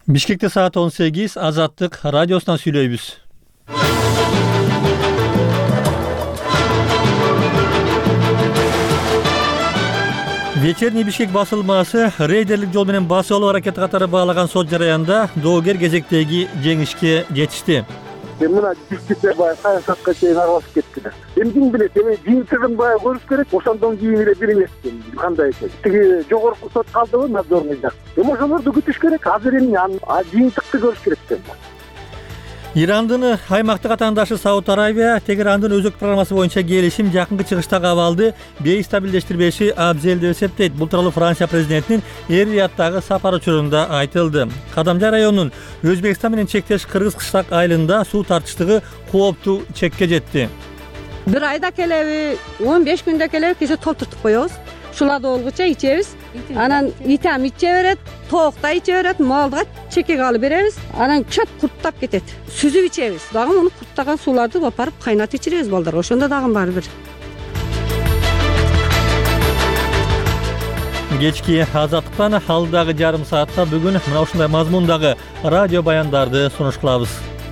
Бишкекте саат 18, Азаттык радиосунан сүйлөйбүз. Вечерний Бишкек басылмасы рейдерлик жол менен басып алуу аракети катары баалаган сот жараянда доогер кезектеги жеңишке жетишти. Мына Бишкекте баягы саясатка чейин аралашып кетти. Ким билет, жыйынтыгын баягы көрүш керек, ошондон кийин эле бир эмес кандай экен. Тиги жогорку сот калдыбы, надзорный жак. Ошолорду күтүш керек, азыр эми жыйынтыкты көрүш керек экен. Ирандын аймактык атаандашы Сауд Арабия Тегерандын өзөк программасы боюнча келишим жакынкы чыгыштагы абалды бейстабилдештирбеши абзел деп эсептейт. Бул тууралуу Франция президентинин Эр-Рияттагы сапары учурунда айтылды. Кадамжай районунун Өзбекстан менен чектеш Кыргыз кыштак айылында суу тартыштыгы кооптуу чекке жетти. Бир айда келеби, 15 күндө келеби, кеше толтуртуп коебуз. Шуларды болгуча ичебиз. Анан итам иче берет, тоокта иче берет, малга чекеге алып беребиз. Анан чөп курттап кетет. Сүзүп ичебиз. Дагы муну курттаган сууларды барып кайнатып ичиребиз балдар. Ошондо дагы баары бир. Кечки Азаттыктан алдагы жарым саатта бүгүн мына ушундай мазмундагы радио баяндарды сунуш кылабыз.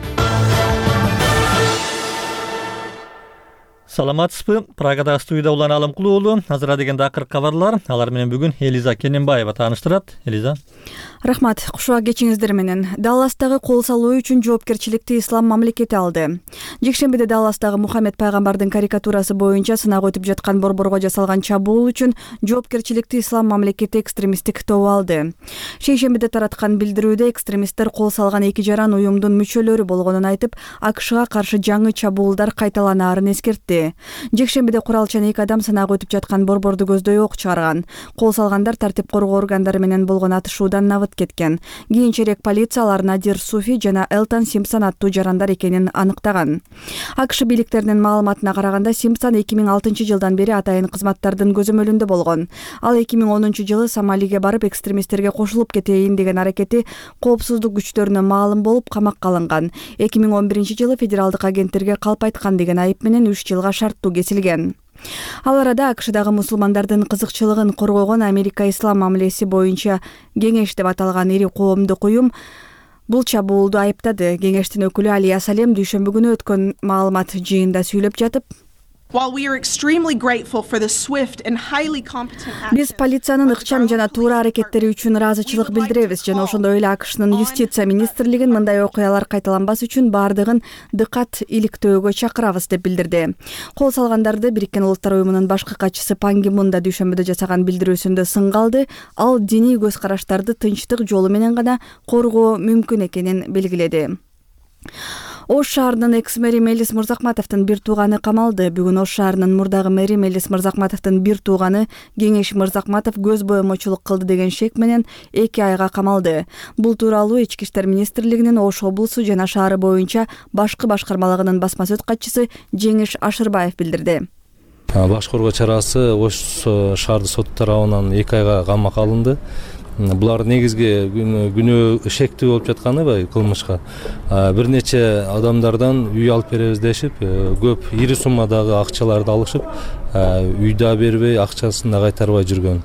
Саламатсызбы? Прагада студияда Улан Алымкулуу уулу. Азыр дегенде акыркы кабарлар. Алар менен бүгүн Элиза Кененбаева тааныштырат. Элиза. Рахмат. Кушуа кечиңиздер менен. Далластагы кол салуу үчүн жоопкерчиликти ислам мамлекети алды. Жекшембиде Далластагы Мухаммед пайгамбардын карикатурасы боюнча сынак өтүп жаткан борборго жасалган чабуул үчүн жоопкерчиликти ислам мамлекети экстремисттик тобу алды. Шейшембиде тараткан билдирүүдө экстремисттер кол салган эки жаран уюмдун мүчөлөрү болгонун айтып, АКШга каршы жаңы чабуулдар кайталанаарын эскертти. Жекшембиде куралчан эки адам сынак өтүп жаткан борборду көздөй ок чыгарган. Кол салгандар тартип коргоо органдары менен болгон атышуудан набыт кеткен. Кийинчерээк полиция алар Надир Суфи жана Элтон Симпсон аттуу жарандар экенин аныктаган. АКШ бийликтеринин маалыматына караганда Симпсон 2006 жылдан бери атайын кызматтардын көзөмөлүндө болгон. Ал 2010 жылы Сомалиге барып экстремисттерге кошулуп кетейин деген аракети коопсуздук күчтөрүнө маалым болуп камакка алынган. 2011 жылы федералдык агенттерге калп айткан деген айып менен 3 жылга шарттуу кесилген. Ал арада АКШдагы мусулмандардын кызыкчылыгын коргогон Америка ислам мамилеси боюнча кеңеш деп аталган ири коомдук уюм бул чабуулду айыптады. Кеңештин өкүлү Алия Салем дүйшөмбү күнү өткөн маалымат жыйынында сүйлөп жатып, биз полициянын ыкчам жана туура аракеттери үчүн ыраазычылык билдиребиз жана ошондой эле АКШнын юстиция министрлигин мындай окуялар кайталанбас үчүн баардыгын дыкат иликтөөгө чакырабыз деп билдирди. Кол салгандарды Бириккен Улуттар уюмунун башкы катчысы Пан Ги Мун да дүйшөмбүдө жасаган билдирүүсүндө сынга алды. Ал диний көз караштарды тынчтык жолу менен гана коргоо мүмкүн экенин белгиледи. Ош шаарынын экс-мэри Мелис Мырзакматовдун бир тууганы камалды. Бүгүн Ош шаарынын мурдагы мэри Мелис Мырзакматовдун бир тууганы Кеңеш Мырзакматов көз боемочулук кылды деген шек менен 2 айга камалды. Бул тууралуу Ички иштер министрлигинин Ош облусу жана шаары боюнча башкы башкармалыгынын басма сөз катчысы Жеңиш Ашырбаев билдирди. Баш коргоо чарасы Ош шаардык сотту тарабынан 2 айга камакка алынды. Булар негизги күнөө шектүү болуп жатканы кылмышка бир нече адамдардан үй алып беребиз дешип, көп ири суммадагы акчаларды алышып, үйдө бербей, акчасын да кайтарбай жүргөн.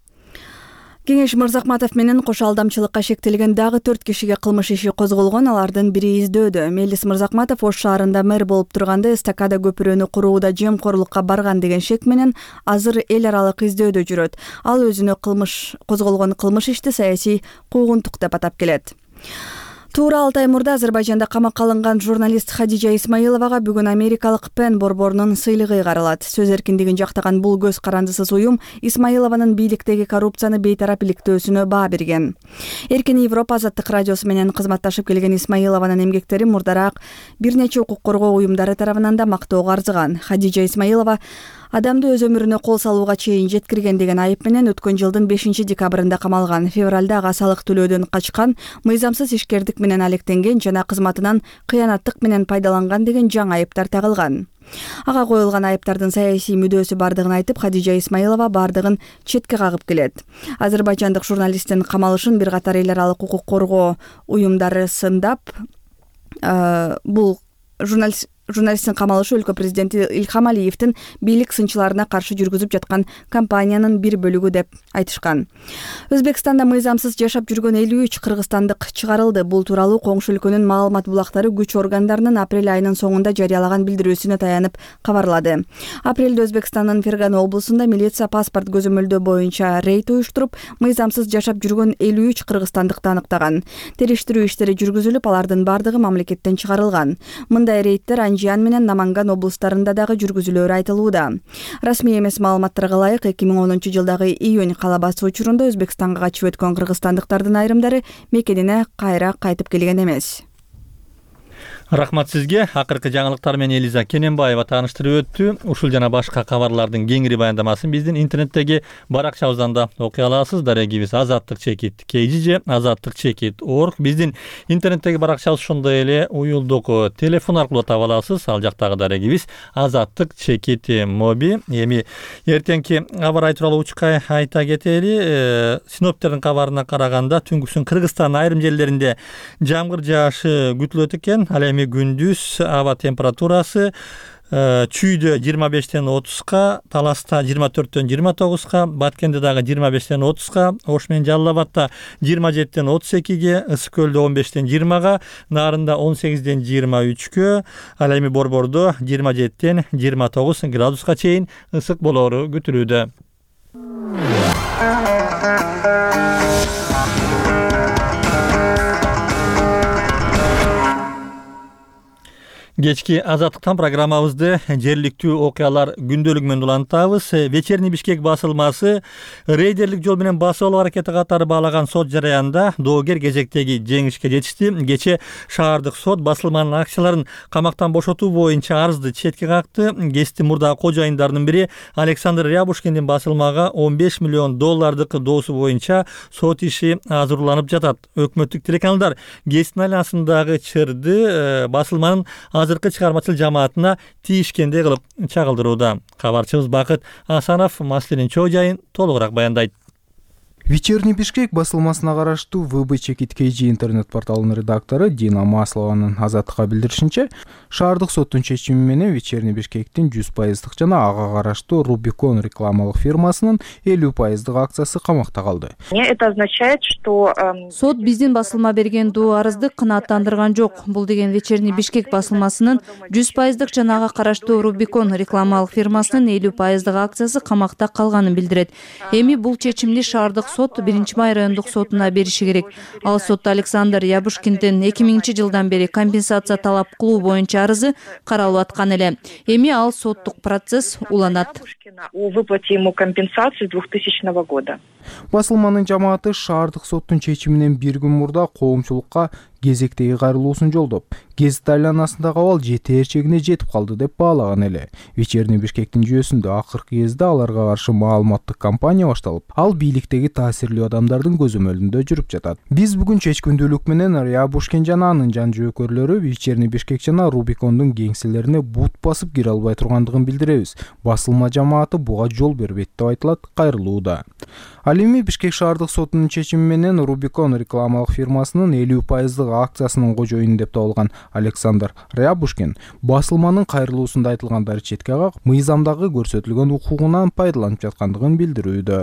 Кеңеш Мырзакматов менен кошо алдамчылыкка шектелген дагы 4 кишиге кылмыш иши козголгон. Алардын бири издөөдө. Мелис Мырзакматов Ош шаарында мэр болуп турганда эстакада көпүрөнү курууда жемкорлукка барган деген шек менен азыр эл аралык издөөдө жүрөт. Ал өзүнө козголгон кылмыш ишти саясий куугунтук деп атап келет. Туура 6 ай мурда Азербайжанда камакка алынган журналист Хадижа Исмаиловага бүгүн америкалык Пен борборунун сыйлыгы каралат. Сөз эркиндигин жактаган бул көз карандысыз уюм Исмаилованын бийликтеги коррупцияны бейтарап иликтөөсүнө баа берген. Эркин Европа азаттык радиосу менен кызматташып келген Исмаилованын эмгектери мурдараак бир нече укук коргоо уюмдары тарабынан да мактоого арзыган. Хадижа Исмаилова адамды өз өмүрүнө кол салууга чейин жеткирген деген айып менен өткөн жылдын 5 декабрында камалган. Февралда ага салык төлөөдөн качкан, мыйзамсыз ишкердик менен алектенген жана кызматынан кыянаттык менен пайдаланган деген жаңы айыптар тагылган. Ага коюлган айыптардын саясий мүдөөсү бардыгын айтып, Хадижа Исмаилова бардыгын четке кагып келет. Азербайжандык журналисттин камалышын бир катар эл аралык укук коргоо уюмдары сындап, бул Журналисттин камалышы өлкө президенти Илхам Алиевдин бийлик сынчыларына каршы жүргүзүп жаткан кампаниянын бир бөлүгү деп айтышкан. Өзбекстанда мыйзамсыз жашап жүргөн 53 кыргызстандык чыгарылды. Бул тууралуу коңшу өлкөнүн маалымат булактары күч органдарынын апрель айынын соңунда жарыялаган билдирүүсүнө таянып кабарлады. Апрелде Өзбекстандын Фергана облусунда милиция паспорт көзөмөлдөө боюнча рейд уюштуруп, мыйзамсыз жашап жүргөн 53 кыргызстандыкты аныктаган. Териштирүү иштери жүргүзүлүп, алардын бардыгы мамлекеттен чыгарылган. Мындай рейдтер Анжиан менен Наманган облустарында дагы жүргүзүлөөрү айтылууда. Расмий эмес маалыматтарга ылайык 2010 жылдагы июнь кала басуу учурунда Өзбекстанга качып өткөн кыргызстандыктардын айрымдары мекенине кайра кайтып келген эмес. Рахмат сизге. Акыркы жаңылыктар менен Элиза Кененбаева тааныштырып өттү. Ушул жана башка кабарлардын кеңири баяндамасын биздин интернеттеги баракчабыздан да окуй аласыз. Дарегибиз азаттык чекит KGJ, азаттык чекит org. Биздин интернеттеги баракчабыз ошондой эле уюлдук телефон аркылуу таба аласыз. Ал жактагы дарегибиз азаттык чекит моби. Эми эртеңки аба ырайы тууралуу учка айта кетели. Синоптиктердин кабарына караганда түнкүсүн Кыргызстандын айрым жерлеринде жамгыр жаашы күтүлөт экен. Ал эми күндүз аба температурасы Чүйдө 25-тен 30га, Таласта 24-тен 29га, Баткенде дагы 25-тен 30га, Ош менен Жалал Абадта 27-тен 32ге, Ысык Көлдө 15-тен 20га, Нарында 18-ден 23кө, ал эми Борбордо 27-тен 29 градуска чейин ысык болоору күтүлүүдө. Кечки азаттыктан программабызды жергиликтүү окуялар күндөлүгү менен улантабыз. Вечерний Бишкек басылмасы рейдерлик жол менен басып алуу аракети катары баалаган сот жараянда доогер кезектеги жеңишке жетишти. Кече шаардык сот басылманын акцияларын камактан бошотуу боюнча арызды четке какты. Кесиптин мурдагы кожоюндарынын бири Александр Рябушкиндин басылмага $15 миллион доосу боюнча сот иши азырланып жатат. Өкмөттүк телеканалдар кесиптин айланасындагы чырды басылманын азыркы чыгармачыл жамаатына тийишкендей кылып чагылдырууда. Кабарчыбыз Бакыт Асанов маселенин чоо жайын толугураак баяндайт. Вечерний Бишкек басылмасына караштуу ВБ Чекит KG интернет-порталынын редактору Дина Маслованын азаттыкка билдиришинче, шаардык соттун чечими менен Вечерний Бишкектин 100% жана ага караштуу Рубикон рекламалык фирмасынын 50% акциясы камакта калды. Это означает, что сот биздин басылма берген доо арызды канааттандырган жок. Бул деген Вечерний Бишкек басылмасынын 100% жана ага караштуу Рубикон рекламалык фирмасынын 50% акциясы камакта калганын билдирет. Эми бул чечимди шаардык сот 1-май райондук сотуна бериши керек. Ал сотто Александр Рябушкиндин 2000 жылдан бери компенсация талап кылуу боюнча арызы каралып аткан эле. Эми ал соттук процесс уланат. О выплате ему компенсации 2000 года. Басылманын жамааты шаардык соттун чечиминен бир күн мурда коомчулукка кезектеги кайрылуусун жолдоп, гезит айланасындагы абал жетээр чегине жетип калды деп баалаган эле. Вечерний Бишкектин жүйөсүндө акыркы кезде аларга каршы маалыматтык кампания башталып, ал бийликтеги таасирлүү адамдардын көзөмөлүндө жүрүп жатат. Биз бүгүн чечкүндүүлүк менен Рябушкин жана анын жан жөөкөрлөрү Вечерний Бишкек жана Рубикондун кеңселерине бут басып кире албай тургандыгын билдиребиз. Басылма жамааты буга жол бербейт деп айтылат кайрылууда. Ал эми Бишкек шаардык сотунун чечими менен Рубикон рекламалык фирмасынын 50% акциясынын кожоюну деп табылган Александр Рябушкин басылманын кайрылуусунда айтылгандары четке кагып, мыйзамдагы көрсөтүлгөн укугунан пайдаланып жаткандыгын билдирүүдө.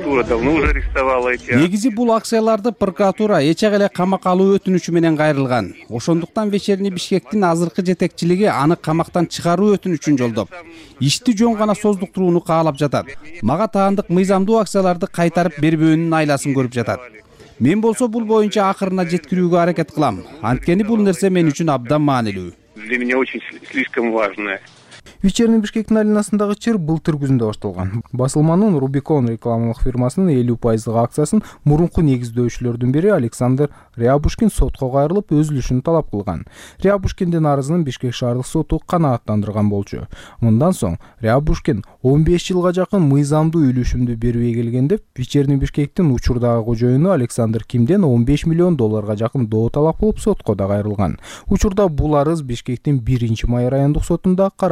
Негизи бул акцияларды прокуратура эчек эле камакка алуу өтүнүчү менен кайрылган. Ошондуктан Вечерний Бишкектин азыркы жетекчилиги аны камактан чыгаруу өтүнүчүн жолдоп, ишти жөн гана создуктурууну каалап жатат. Мага таандык мыйзамдуу акцияларды кайтарып бербөөнүн айласын көрүп жатат. Мен болсо бул боюнча акырына жеткирүүгө аракет кылам. Анткени бул нерсе мен үчүн абдан маанилүү. Для меня очень слишком важно. Вечерний Бишкектин айланасындагы чыр былтыр күзүндө башталган. Басылманын Рубикон рекламалык фирмасынын 50% акциясын мурунку негиздөөчүлөрдүн бири Александр Рябушкин сотко кайрылып өзүлүшүн талап кылган. Рябушкиндин арызын Бишкек шаардык соту канааттандырган болчу. Мындан соң Рябушкин 15 жылга жакын мыйзамдуу үлүшүмдү бербей келген деп Вечерний Бишкектин учурдагы кожоюну Александр Кимден $15 миллион жакын доо талап кылып сотко да кайрылган. Учурда бул арыз Бишкектин 1-май райондук сотунда каралып жатат.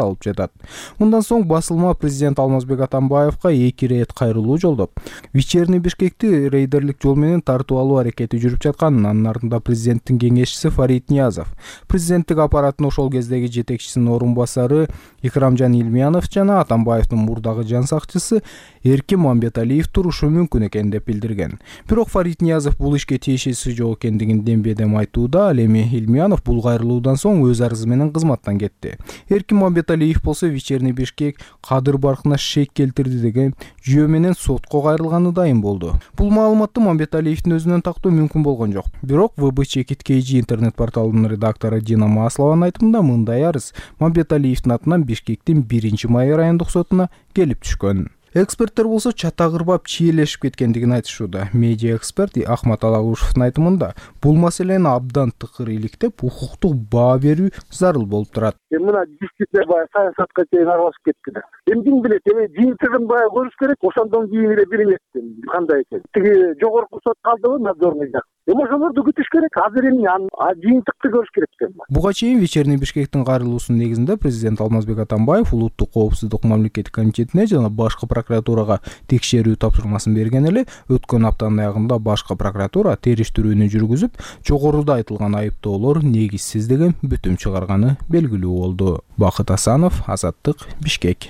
жатат. Мындан соң басылма президент Алмазбек Атамбаевга 2 рет кайрылуу жолдоп, вечерний Бишкекти рейдерлик жол менен тартып алуу аракети жүрүп жатканын, анын артында президенттин кеңешчиси Фарид Ниязов, президенттик аппараттын ошол кездеги жетекчисинин орун басары Икрамжан Илмиянов жана Атамбаевдин мурдагы жан сакчысы Эркин Мамбеталиев турушу мүмкүн экен деп билдирген. Бирок Фарид Ниязов бул ишке тиешеси жок экендигин дембедем айтууда, ал эми Илмиянов бул кайрылуудан соң өз арызы менен кызматтан кетти. Эркин Мамбеталиев болсо вечерний Бишкек кадыр баркына шек келтирди деген жүйө менен сотко кайрылганы дайын болду. Бул маалыматты Мамбеталиевдин өзүнөн тактоо мүмкүн болгон жок. Бирок ВБ Чекит KG интернет порталынын редактору Дина Маслованын айтымында мындай арыз Мамбеталиевдин атынан Бишкектин 1-май райондук сотуна келип түшкөн. Эксперттер болсо чата кырбап чийлешип кеткендигин айтышууда. Медиа эксперт Ахмат Алагушевдин айтымында бул маселени абдан тыкыр иликтеп, укуктук баа берүү зарыл болуп турат. Мына диските баягы саясатка чейин аралашып кетти. Ким билет, жыйынтыгын баягы көрүш керек, ошондон кийин эле билинет кандай экен. Тиги жогорку сот калдыбы, надзорный жак. Ошолорду күтүш керек. Азыр эми жыйынтыкты көрүш керек экен. Буга чейин вечерний Бишкектин кайрылуусунун негизинде президент Алмазбек Атамбаев Улуттук коопсуздук мамлекеттик комитетине жана башкы прокуратурага текшерүү тапшырмасын берген эле. Өткөн аптанын аягында башкы прокуратура териштирүүнү жүргүзүп, жогоруда айтылган айыптоолор негизсиз деген бүтүм чыгарганы белгилүү болду. Бакыт Асанов, Азаттык, Бишкек.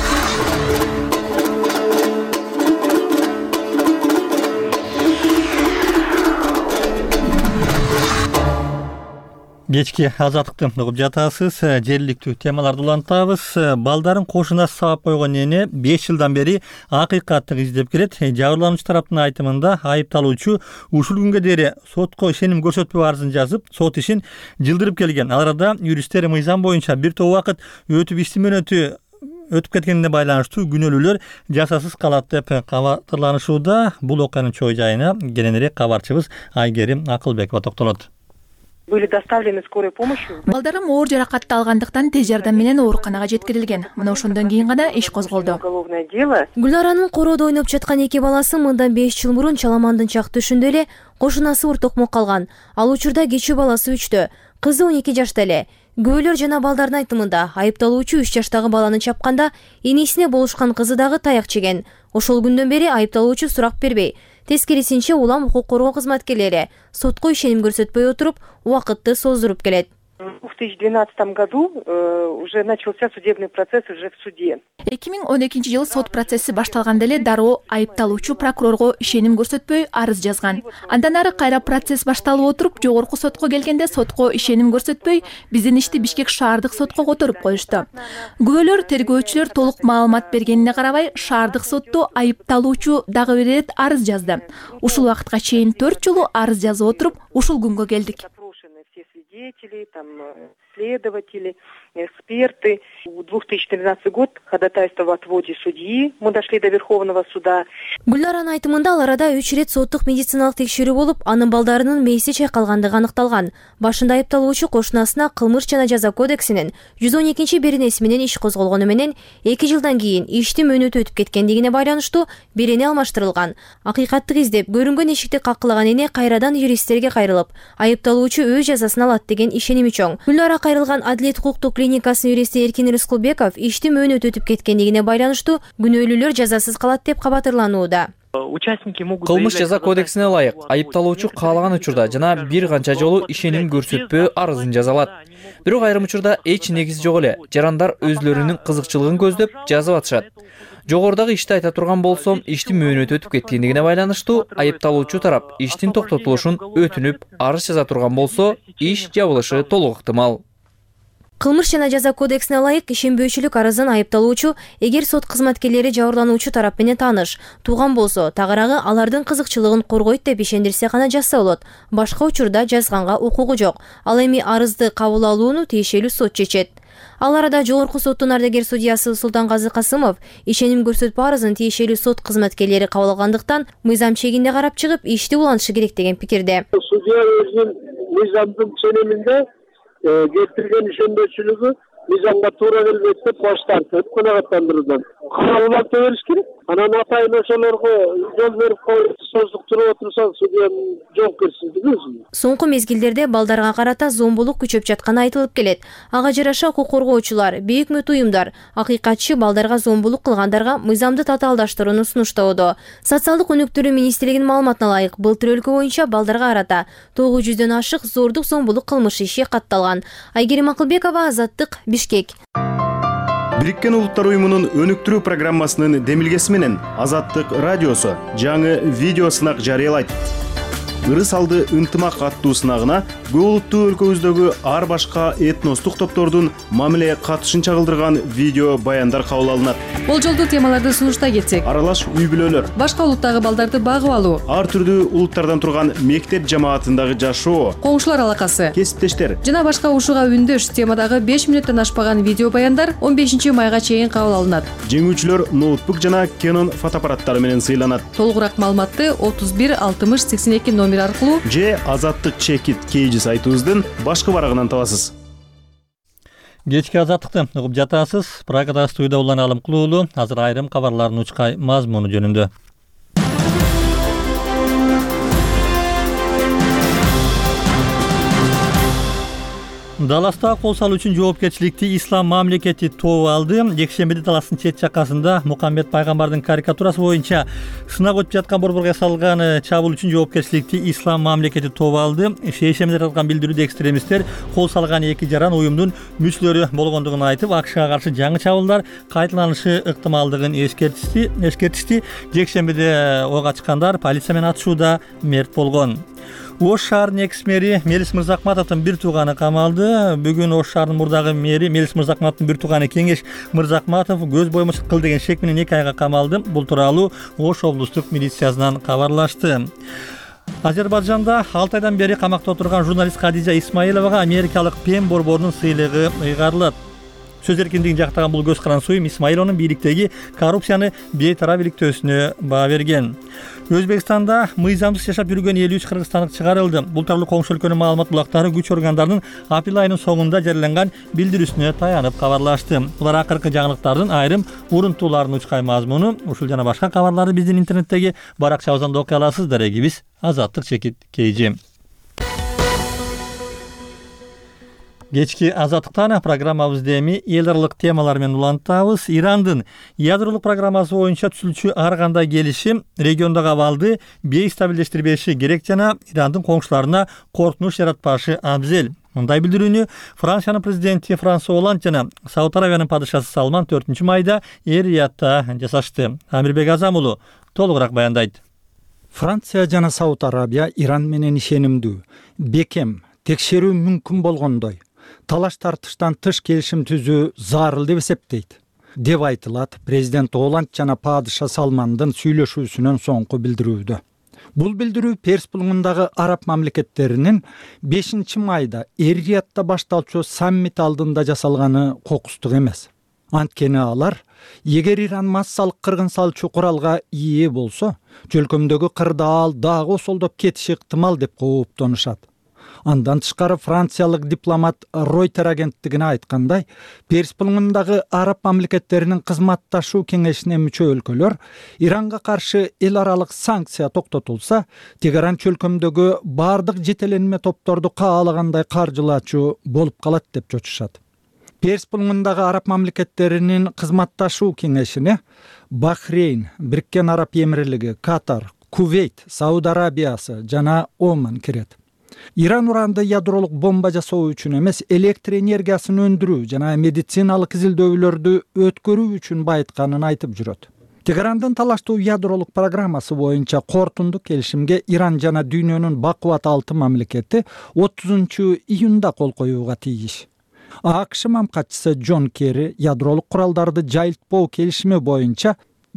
Кечки Азаттыкты угуп жатасыз. Жергиликтүү темаларды улантабыз. Балдарын кошуна сабап койгон эне 5 жылдан бери акыйкатты издеп келет. Жабырлануучу тараптын айтымында айыпталуучу ушул күнгө дейин сотко ишеним көрсөтпөө арызын жазып, сот ишин жылдырып келген. Ал арада юристтер мыйзам боюнча бир топ убакыт иштин мөөнөтү өтүп кеткенине байланыштуу күнөөлүүлөр жазасыз калат деп кабарланышууда. Бул окуянын чоо жайына кененирээк кабарчыбыз Айгерим Акылбекова токтолот. Были доставлены скорой помощью. Балдарым оор жаракатты алгандыктан тез жардам менен ооруканага жеткирилген. Мына ошондон кийин гана иш козголду. Уголовное дело. Гүлнаранын короодо ойноп жаткан 2 баласы мындан 5 жыл мурун Чаламандын чак түшүндө эле кошунасы уртокмок калган. Ал учурда кичүү баласы 3-тө, кызы 12 жашта эле. Күбөлөр жана балдардын айтымында айыпталуучу 3 жаштагы баланы чапканда энесине болушкан кызы дагы таяк жеген. Ошол күндөн бери айыпталуучу сурак бербей, тескерисинче улам укук коргоо кызматкерлери сотко ишеним көрсөтпөй отуруп, убакытты создуруп келет. В 2012 году уже начался судебный процесс уже в суде. 2012 жылы сот процесси башталганда эле дароо айыпталуучу прокурорго ишеним көрсөтпөй арыз жазган. Андан ары кайра процесс башталып отуруп, жогорку сотко келгенде сотко ишеним көрсөтпөй, биздин ишти Бишкек шаардык сотко которуп коюшту. Күбөлөр, тергөөчүлөр толук маалымат бергенине карабай, шаардык сотто айыпталуучу дагы бир ирет арыз жазды. Ушул убакытка чейин 4 жолу арыз жазып отуруп, ушул күнгө келдик. Там следователи, эксперты. В 2013 год ходатайство в отводе судьи. Мы дошли до Верховного суда. Гүлнаранын айтымында ал арада 3 рет соттук медициналык текшерүү болуп, анын балдарынын мээси чайкалгандыгы аныкталган. Башында айыпталуучу кошунасына кылмыш жана жаза кодексинин 112-беренеси менен иш козголгону менен 2 жылдан кийин иштин мөөнөтү өтүп кеткендигине байланыштуу бирене алмаштырылган. Акыйкатты издеп көрүнгөн эшикти какылаган эне кайрадан юристтерге кайрылып, айыпталуучу өз жазасын алат деген ишеними чоң. Гүлнара кайрылган Адилет укуктук клиникасынын юристи Эркин Рыскулбеков иштин мөөнөтү өтүп кеткендигине байланыштуу күнөөлүүлөр жазасыз калат деп кабатырланууда. Кылмыш жаза кодексине ылайык айыпталуучу каалаган учурда жана бир канча жолу ишеним көрсөтпөө арызын жаза алат. Бирок айрым учурда эч негизи жок эле. Жарандар өзлөрүнүн кызыкчылыгын көздөп жазып атышат. Жогорудагы ишти айта турган болсом, иштин мөөнөтү өтүп кеткендигине байланыштуу айыпталуучу тарап иштин токтотулушун өтүнүп, арыз жаза турган болсо, иш жабылышы толук ыктымал. Кылмыш жана жаза кодексине ылайык ишенбөөчүлүк арызын айыпталуучу эгер сот кызматкерлери жабырлануучу тарап менен тааныш, тууган болсо, тагыраагы алардын кызыкчылыгын коргойт деп ишендирсе гана жазса болот. Башка учурда жазганга укугу жок. Ал эми арызды кабыл алууну тиешелүү сот чечет. Ал арада жогорку соттун ардагер судьясы Султангазы Касымов ишеним көрсөтпө арызын тиешелүү сот кызматкерлери кабыл алгандыктан мыйзам чегинде карап чыгып ишти улантышы керек деген пикирде. Судья өзүнүн мыйзамдын ченеминде келтирген ишенбөөчүлүгү мыйзамга туура келбейт деп баштантып канааттандыруудан каралып бериш керек. Анан атайын ошолорго жол берип коюп создуктуруп отурса судьянын жоопкерчилиги өзүнүн. Соңку мезгилдерде балдарга карата зомбулук күчөп жатканы айтылып келет. Ага жараша укук коргоочулар, бейөкмөт уюмдар акыйкатчы балдарга зомбулук кылгандарга мыйзамды татаалдаштырууну сунуштоодо. Социалдык өнүктүрүү министрлигинин маалыматына ылайык, былтыр өлкө боюнча балдарга карата 900дөн ашык зордук зомбулук кылмыш иши катталган. Айгерим Акылбекова, Азаттык, Бишкек. Бириккен Улуттар уюмунун өнүктүрүү программасынын демилгеси менен Азаттык радиосу жаңы видео сынак жарыялайт. Ырыс алды ынтымак аттуу сынагына көп улуттуу өлкөбүздөгү ар башка этностук топтордун мамиле катышын чагылдырган видео баяндар кабыл алынат. Болжолдуу темаларды сунуштай кетсек: аралаш үй бүлөлөр, башка улуттагы балдарды багып алуу, ар түрдүү улуттардан турган мектеп жамаатындагы жашоо, коңшулар алакасы, кесиптештер жана башка ушуга үндөш темадагы 5 мүнөттөн ашпаган видео баяндар 15 майга чейин кабыл алынат. Жеңүүчүлөр ноутбук жана Canon фотоаппараттары менен сыйланат. Толугураак маалыматты 31 60 82 номер аркылуу же Азаттык чекит кейжи сайтыбыздын башкы барагынан табасыз. Кечки Азаттыкты угуп жатасыз. Прагада студияда улан Алым Кулуулу. Азыр айрым кабарлардын учкай мазмуну жөнүндө. Даласта кол салуу үчүн жоопкерчиликти ислам мамлекети тобу алды. Жекшембиде Даластын чет жакасында Мухаммед пайгамбардын карикатурасы боюнча сынак өтүп жаткан борборго салган чабуул үчүн жоопкерчиликти ислам мамлекети тобу алды. Шейшембиде таралган билдирүүдө экстремисттер кол салган эки жаран уюмдун мүчөлөрү болгондугун айтып, АКШга каршы жаңы чабуулдар кайталанышы ыктымалдыгын эскертишти. Жекшембиде ок ачкандар полиция менен атышууда мерт болгон. Ош шаарынын экс-мэри Мелис Мырзакматовдун бир тууганы камалды. Бүгүн Ош шаарынын мурдагы мэри Мелис Мырзакматовдун бир тууганы Кеңеш Мырзакматов көз боюмчулук кыл деген шек менен 2 айга камалды. Бул тууралуу Ош облустук милициясынан кабарлашты. Азербайжанда 6 айдан бери камакта отурган журналист Кадижа Исмаиловага америкалык Пен борборунун сыйлыгы ыйгарылат. Сөз эркиндигин жактаган бул көз карандысуу Исмаиловнун бийликтеги коррупцияны бейтарап иликтөөсүнө баа берген. Өзбекстанда мыйзамсыз жашап жүргөн 53 кыргызстандык чыгарылды. Бул тууралуу коңшу өлкөнүн маалымат булактары күч органдарынын апрель айынын соңунда жарыяланган билдирүүсүнө таянып кабарлашты. Булар акыркы жаңылыктардын айрым урунтууларынын учкай мазмуну. Ушул жана башка кабарларды биздин интернеттеги баракчабыздан окуй аласыз. Дарегибиз Азаттык чекит KG. Кечки Азаттыктан программабызды эми эл аралык темалар менен улантабыз. Ирандын ядролук программасы боюнча түзүлчү ар кандай келишим региондогу абалды бейстабилдештирбеши керек жана Ирандын коңшуларына коркунуч жаратпашы абзел. Мындай билдирүүнү Франциянын президенти Франсуа Оланд жана Сауд Арабиянын падышасы Салман 4 майда Эр-Риядта жасашты. Амирбек Азам толугураак баяндайт. Франция жана Сауд Арабия Иран менен ишенимдүү, бекем, текшерүү мүмкүн болгондой талаш тартыштан тыш келишим түзүү зарыл деп эсептейт, деп айтылат президент Оланд жана падыша Салмандын сүйлөшүүсүнөн соңку билдирүүдө. Бул билдирүү Перс булуңундагы араб мамлекеттеринин 5 майда Эр-Риядта башталчу саммит алдында жасалганы кокустук эмес. Анткени алар, эгер Иран массалык кыргын салчу куралга ээ болсо, чөлкөмдөгү кырдаал дагы осолдоп кетиши ыктымал деп кооптонушат. Андан тышкары франциялык дипломат Ройтер агенттигине айткандай, Перс булуңундагы араб мамлекеттеринин кызматташуу кеңешине мүчө өлкөлөр Иранга каршы эл аралык санкция токтотулса, Тегеран чөлкөмдөгү бардык жетеленме топторду каалагандай каржылаачу болуп калат деп чочушат. Перс булуңундагы араб мамлекеттеринин кызматташуу кеңешине Бахрейн, Бириккен Араб Эмирлиги, Катар, Кувейт, Сауд Арабиясы жана Оман кирет. Иран уранды ядролук бомба жасоо үчүн эмес, электр энергиясын өндүрүү жана медициналык изилдөөлөрдү өткөрүү үчүн байытканын айтып жүрөт. Тегерандын талаштуу ядролук программасы боюнча кортундук келишимге Иран жана дүйнөнүн бакубат 6 мамлекети 30 июнда кол коюуга тийиш. АКШ мамкатчысы Джон Керри ядролук куралдарды жайылтпоо келишими боюнча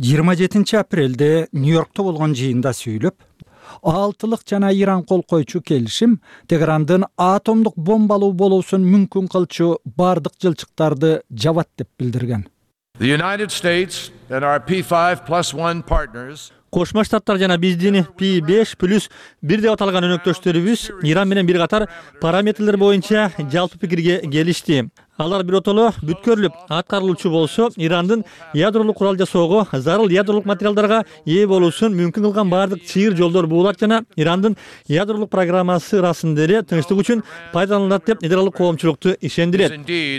27 апрелде Нью-Йоркто болгон жыйында сүйлөп, 6-лык жана Иран кол койчу келишим Тегерандын атомдук бомбалуу болуусун мүмкүн кылчу бардык жылчыктарды жабат деп билдирген. Кошмо Штаттар жана биздин P5+1 деп аталган өнөктөштөрүбүз Иран менен бир катар параметрлер боюнча жалпы пикирге келишти. Алар биротоло бүткөрлүп аткарылуучу болсо, Ирандын ядролук курал жасоого, зарыл ядролук материалдарга ээ болуусун мүмкүн кылган баардык чыйыр жолдор буулат жана Ирандын ядролук программасы ырасында эле тынчтык үчүн пайдаланылат деп нидерланддык коомчулукту ишендирет.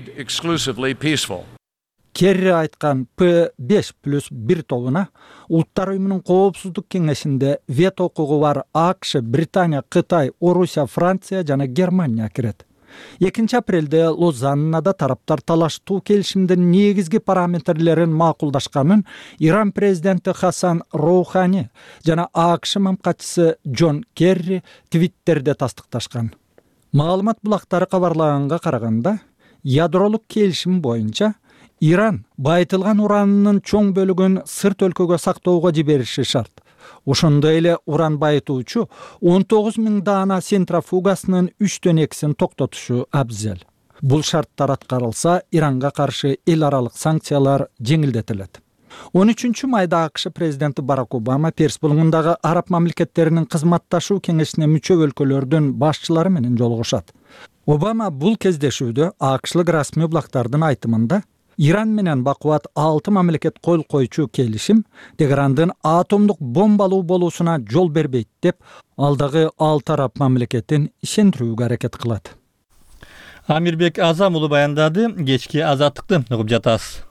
Керри айткан P5+1 тобуна Улуттар уюмунун коопсуздук кеңешинде вето укугу бар АКШ, Британия, Кытай, Орусия, Франция жана Германия кирет. 2 апрелде Лозаннада тараптар талаштуу келишимдин негизги параметрлерин макулдашканын Иран президенти Хасан Роухани жана АКШ мамкатчысы Джон Керри Твиттерде тастыкташкан. Маалымат булактары кабарлаганга караганда, ядролук келишим боюнча Иран байытылган уранынын чоң бөлүгүн сырт өлкөгө сактоого жибериши шарт. Ошондой эле уран байытуучу 19,000 даана центрофугасынын 3/2 токтотушу абзел. Бул шарттар аткарылса, Иранга каршы эл аралык санкциялар жеңилдетилет. 13 майда АКШ президенти Барак Обама Перс булугундагы араб мамлекеттеринин кызматташуу кеңешине мүчө өлкөлөрдүн башчылары менен жолугушат. Обама бул кездешүүдө АКШлык расмий булактардын айтымында Иран менен бакубат 6 мамлекет кол койчу келишим Тегерандын атомдук бомбалуу болуусуна жол бербейт деп, алдагы 6 араб мамлекетин ишендирүүгө аракет кылат. Амирбек Азам уулу баяндады. Кечки азаттыкты угуп жатасыз.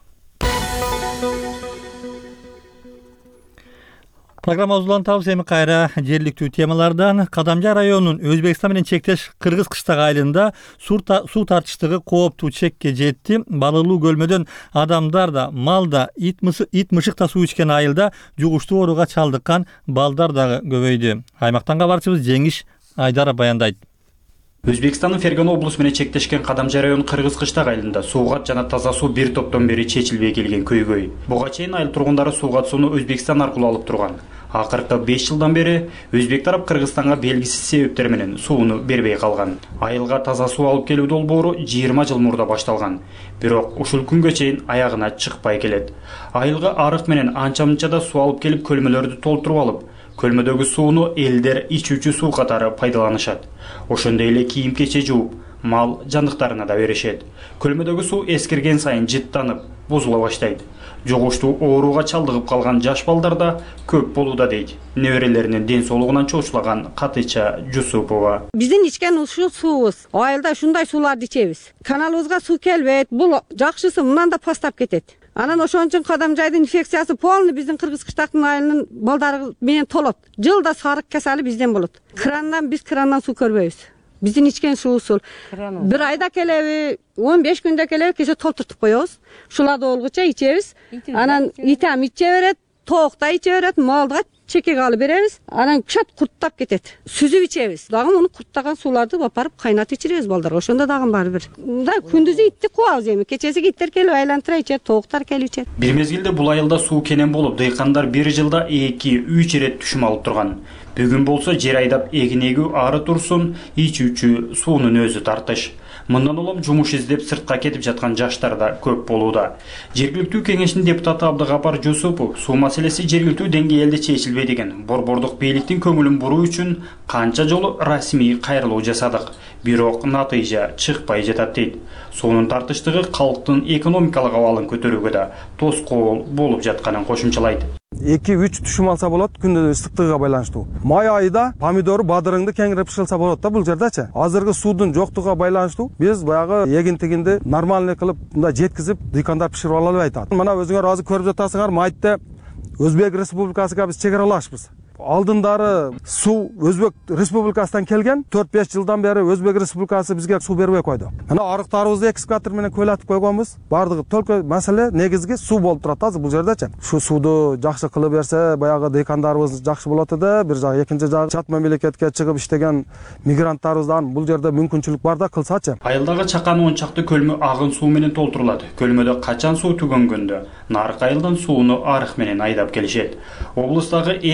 Программабыз улантабыз. Эми кайра жергиликтүү темалардан. Кадамжай районунун Өзбекстан менен чектеш Кыргыз кыштак айылында суу тартыштыгы кооптуу чекке жетти. Балылуу көлмөдөн адамдар да, мал да, ит мышык да суу ичкен айылда жугуштуу ооруга чалдыккан балдар дагы көбөйдү. Аймактан кабарчыбыз Жеңиш Айдаров баяндайт. Өзбекстандын Ферган облусу менен чектешкен Кадамжай районунун Кыргыз кыштак айылында сууга жана таза суу бир топтон бери чечилбей келген көйгөй. Буга чейин айыл тургундары сууга сууну Өзбекстан аркылуу алып турган. Акыркы 5 жылдан бери Өзбек тарап Кыргызстанга белгисиз себептер менен сууну бербей калган. Айылга таза суу алып келүү долбоору 20 жыл мурда башталган. Бирок ушул күнгө чейин аягына чыкпай келет. Айылга арык менен анча-мынчада суу алып келип көлмөлөрдү толтуруп алып, көлмөдөгү сууну элдер ичүүчү суу катары пайдаланышат. Ошондой эле кийим-кече жууп, мал жандыктарына да беришет. Көлмөдөгү суу эскирген сайын жыттанып, бузула баштайт. Жугуштуу ооруга чалдыгып калган жаш балдар да көп болууда дейт неберелеринин ден соолугунан чочулаган Катыча Жусупова. Биздин ичкен ушул суубуз, айылда ушундай сууларды ичебиз. Каналыбызга суу келбейт, бул жакшысы мындан да пастап кетет. Анан ошон үчүн Кадамжайдын инфекциясы полный биздин Кыргыз кыштактын айылынын балдары менен толот. Жылда сарык кесали бизден болот. Биз крандан суу көрбөйбүз. Биздин ичкен суусул бир айда келеби, 15 күндө келеби, кеше толтуртуп коебуз. Шуларды болгуча ичебиз. Анан итам иче берет, тоокта иче берет, малга чекеге алып беребиз. Анан чат курттап кетет. Сүзүп ичебиз. Дагы муну курттаган сууларды апарып кайнатып ичиребиз балдарга. Ошондо дагы баары бир. Мындай күндүзү итти куабыз эми. Кечеси иттер келип айлантыра ичет, тооктар келип ичет. Бир мезгилде бул айылда суу кенен болуп, дыйкандар бир жылда 2-3 ирет түшүм алып турган. Бүгүн болсо жер айдап эгин эгүү ары турсун, ичүүчү суунун өзү тартыш. Мындан улам жумуш издеп сыртка кетип жаткан жаштар да көп болууда. Жергиликтүү кеңештин депутаты Абдыгапар Жусупов суу маселеси жергиликтүү деңгээлде чечилбей деген борбордук бийликтин көңүлүн буруу үчүн канча жолу расмий кайрылуу жасадык. Бирок натыйжа чыкпай жатат дейт. Суунун тартыштыгы калктын экономикалык абалын көтөрүүгө да тоскоол болуп жатканын кошумчалайт. 2-3 түшүм алса болот, күндүн ыстыктыгына байланыштуу. Май айда помидор, бадырыңды кеңирип пышылса болот да бул жердечи. Азыркы суудун жоктугуна байланыштуу биз баягы эгин-тигинди нормальный кылып мындай жеткизип, дыйкандар пиширип ала албай атат. Мына өзүңөр азыр көрүп жатасыңар, Майытта Өзбек Республикасыга биз чегералашпыз. Алдындары суу Өзбек Республикасынан келген, 4-5 жылдан бери Өзбек Республикасы бизге суу бербей койду. Мына арыктарыбызды экскаватор менен көйлөтүп койгонбуз. Бардыгы только маселе негизги суу болуп турат азыр бул жердечи. Шу сууду жакшы кылып берсе, баягы дыйкандарыбыз жакшы болот эди. Бир жагы, экинчи жагы чат мамлекетке чыгып иштеген мигранттарыбыздан бул жерде мүмкүнчүлүк бар да кылсачы. Айылдагы чакан 10 чакты көлмө агын суу менен толтурулат. Көлмөдө качан суу түгөнгөндө нарык айылдан сууну арык менен айдап келишет. Облустагы эң күн ысык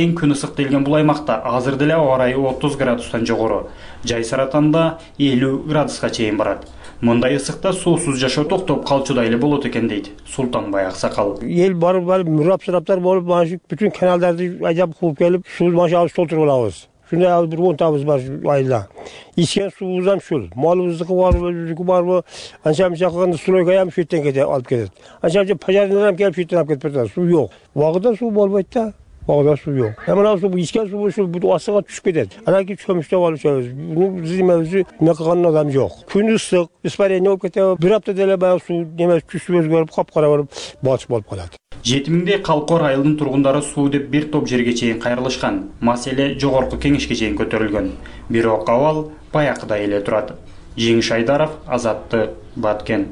ысык делген бул аймакта азыр деле аба ырайы 30 градустан жогору, жай саратанда 50 градуска чейин барат. Мындай ысыкта суусуз жашоо токтоп калчудай эле болот экен дейт Султанбай Аксакал. Эл барып мурап-сараптар болуп, mana shu bütün kanaldарды айдап кууп келип, суу машабыз толтуруп алабыз. Шундай бир 10 табыз бар айда. Ичкен суубуз ham шул. Малыбыздыкы барбы, өзүнүкү барбы, анча-мынча кылганда стройга ham şu yerden кете алып кетет. Анча-мынча пожарныйлар ham келип şu yerden алып кетип жатат. Суу жок. Багыда суу болбойт да. Багыда суу жок. Мына суу ичкен суу ушул асыга түшүп кетет. Анан кийин чөмүчтөп алып чыгабыз. Буну зимебизди эмне кылган адам жок. Күн ысык, испарение болуп кетет. Бир апта деле баягы суу неме күчү өзгөрүп, капкара болуп, балчык болуп калат. 7000 Калкор айылынын тургундары суу деп бир топ жерге чейин кайрылышкан. Маселе жогорку кеңешке чейин көтөрүлгөн. Бирок абал баякыдай эле турат. Жеңиш Айдаров, Азаттык, Баткен.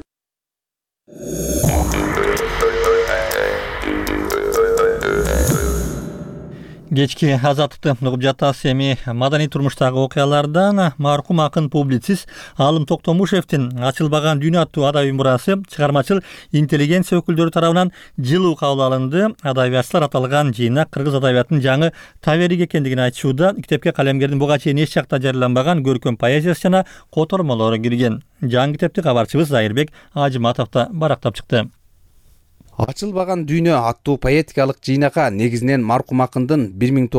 Кечки Азаттыкты угуп жатасыз. Эми маданий турмуштагы окуялардан маркум акын публицист Алым Токтомушевдин Ачылбаган дүйнө аттуу адабий мурасы чыгармачыл интеллигенция өкүлдөрү тарабынан жылуу кабыл алынды. Адабиятчылар аталган жыйнак кыргыз адабиятынын жаңы таберик экендигин айтышууда. Китепке калемгердин буга чейин эч жакта жарыяланбаган көркөм поэзиясы жана котормолору кирген. Жаңы китепти кабарчыбыз Зайырбек Ажыматов да барактап чыкты. Ачылбаган дүйнө аттуу поэтикалык жыйнакка негизинен маркум акындын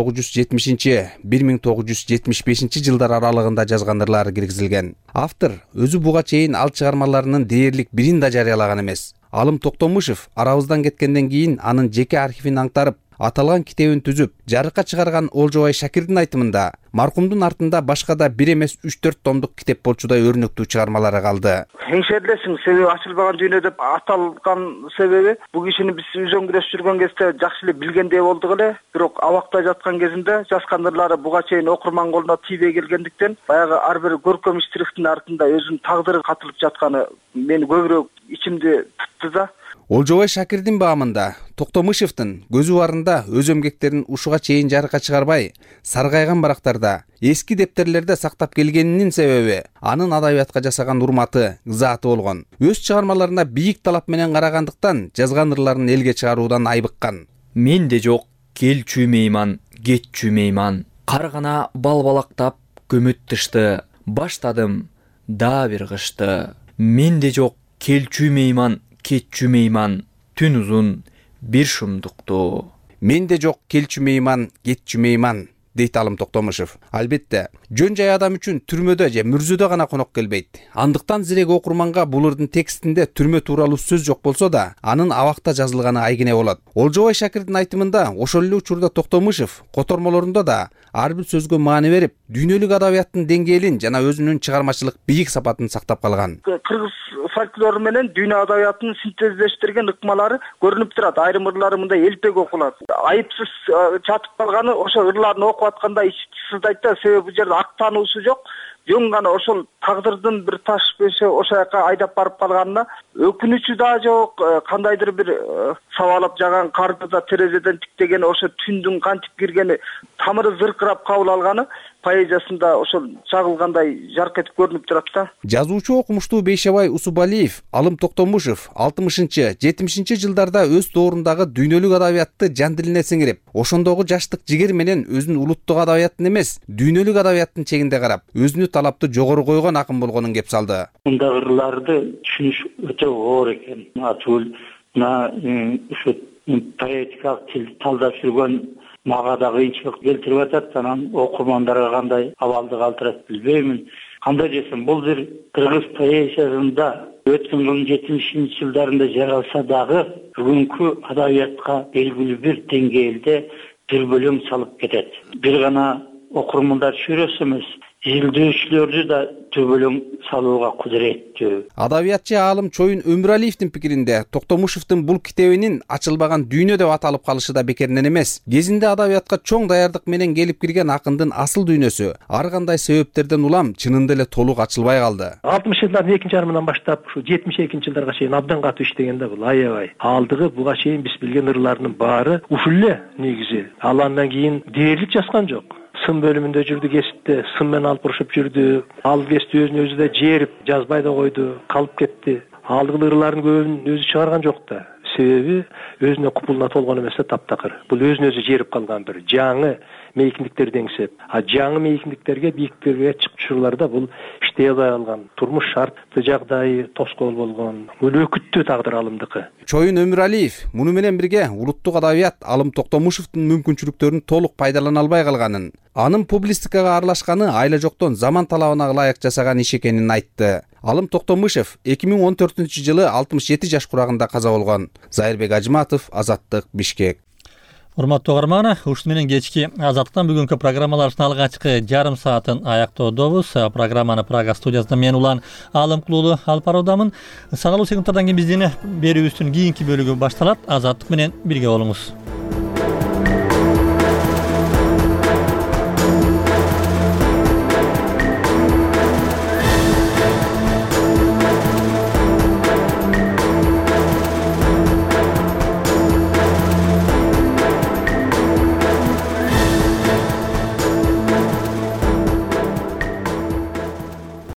1970-1975 жылдар аралыгында жазган ырлары киргизилген. Автор өзү буга чейин ал чыгармаларынын дээрлик бирин да жарыялаган эмес. Алым Токтомушев арабыздан кеткенден кийин анын жеке архивин аңтарып, аталган китебин түзүп, жарыкка чыгарган Олжобай Шакирдин айтымында, маркумдун артында башка да бир эмес 3-4 томдук китеп болчудай өрнөктүү чыгармалары калды. Хеңшерлесиң, себеби Ачылбаган дүйнө деп аталган себеби бул кишини биз үзөңгүрөс жүргөн кезде жакшы эле билгендей болдук эле, бирок абакта жаткан кезинде жазган ырлары буга чейин окурман колуна тийбей келгендиктен, баягы ар бир көркөм штрихтин артында өзүнүн тагдыры катылып жатканы мени көбүрөөк ичимди тутты да. Олжобай Шакирдин баамында Токтомушевдин көзү барында өз эмгектерин ушуга чейин жарыкка чыгарбай, саргайган барактарда, эски дептерлерде сактап келгенинин себеби анын адабиятка жасаган урматы, ызааты болгон. Өз чыгармаларына бийик талап менен карагандыктан жазган ырларын элге чыгаруудан айбыккан. Менде жок келчү мейман, кетчү мейман. Кар гана балбалактап көмөт тышты, баштадым да бир кышты. Менде жок келчү мейман, кетчү мейман, түн узун бир шумдукту. Менде жок келчү мейман, кетчү мейман, дейт Алым Токтомушев. Албетте, жөн жай адам үчүн түрмөдө же мүрзөдө гана конок келбейт. Андыктан зирек окурманга бул ырдын текстинде түрмө тууралуу сөз жок болсо да, анын абакта жазылганы айгине болот. Олжобай Шакирдин айтымында ошол эле учурда Токтомушев котормолорунда да ар бир сөзгө маани берип, дүйнөлүк адабияттын деңгээлин жана өзүнүн чыгармачылык бийик сапатын сактап калган. Кыргыз фольклору менен дүйнө адабиятын синтездештирген ыкмалары көрүнүп турат. Айрым ырлары мындай элпек окулат. Айыпсыз чатып калганы ошо ырларын окуп атканда ич сыздайт да, себеби бул жерде ак таануусу жок. Жөн гана ошол тагдырдын бир таш беше ошол жака айдап барып калганына өкүнүчү да жок. Кандайдыр бир сабалап жаган карды да терезеден тиктеген, ошо түндүн кантип киргени, тамыры зыркырап кабыл алганы поэзиясында ошол чагылгандай жарк этип көрүнүп турат да. Жазуучу окумуштуу Бейшебай Усубалиев Алым Токтомушев 60-70 жылдарда өз доорундагы дүйнөлүк адабиятты жан дилине сиңирип, ошондогу жаштык жигер менен өзүнүн улуттук адабияттын эмес, дүйнөлүк адабияттын чегинде карап, өзүнү талапты жогору койгон акын болгонун кеп салды. Мындай ырларды түшүнүш өтө оор экен. Атул мына ушу поэтикалык тилди талдап жүргөн мага да кыйынчылык келтирип атат. Анан окурмандарга кандай абалды калтырат билбеймин. Кандай десем, бул бир кыргыз поэзиясында өткөн жылдын 70 жылдарында жаралса дагы бүгүнкү адабиятка белгилүү бир деңгээлде дүрбөлөң салып кетет. Бир гана окурмандар чөйрөсү эмес, изилдөөчүлөрдү да дүрбөлөң салууга кудуреттүү. Адабиятчы Алым Чоюн Өмүралиевдин пикиринде Токтомушевдин бул китебинин Ачылбаган дүйнө деп аталып калышы да бекеринен эмес. Кезинде адабиятка чоң даярдык менен келип кирген акындын асыл дүйнөсү ар кандай себептерден улам чынында эле толук ачылбай калды. 60 жылдардын экинчи жарымынан баштап ушу 72 жылдарга чейин абдан катуу иштеген да бул. Аябай. Алдыгы буга чейин биз билген ырларынын баары ушул эле негизи. Ал андан кийин дээрлик жазган жок. Сын бөлүмүндө жүрдү, кесипте сын менен алып урушуп жүрдү. Ал кесипти өзүн өзү да жээрип, жазбай да койду, калып кетти. Алдыгы ырларын көбүн өзү чыгарган жок да. Себеби өзүнө купулуна толгон эмес да таптакыр. Бул өзүн өзү жээрип калган бир жаңы мейкиндиктер деңсеп, жаңы мейкиндиктерге бийиктиктерге чыгып чыгууларда бул иштей албай калган, турмуш шарттуу жагдайы тоскоол болгон, өлөкүттүү тагдыр алымдыкы. Чоюн Өмүралиев муну менен бирге улуттук адабият Алым Токтомушевдун мүмкүнчүлүктөрүн толук пайдалана албай калганын, анын публистикага аралашканы айла жоктон заман талабына ылайык жасаган иш экенин айтты. Алым Токтомушев 2014-жылы 67 жаш курагында каза болгон. Зайырбек Ажматов, Азаттык, Бишкек. Урматтуу угарман, ушуну менен кечки Азаттыктан бүгүнкү программалардын алгачкы жарым саатын аяктоодобуз. Программаны Прага студиясында мен Улан Алымкулуулу алып баруудамын. Саналуу секундтардан кийин биздин берүүбүздүн кийинки бөлүгү башталат. Азаттык менен бирге болуңуз.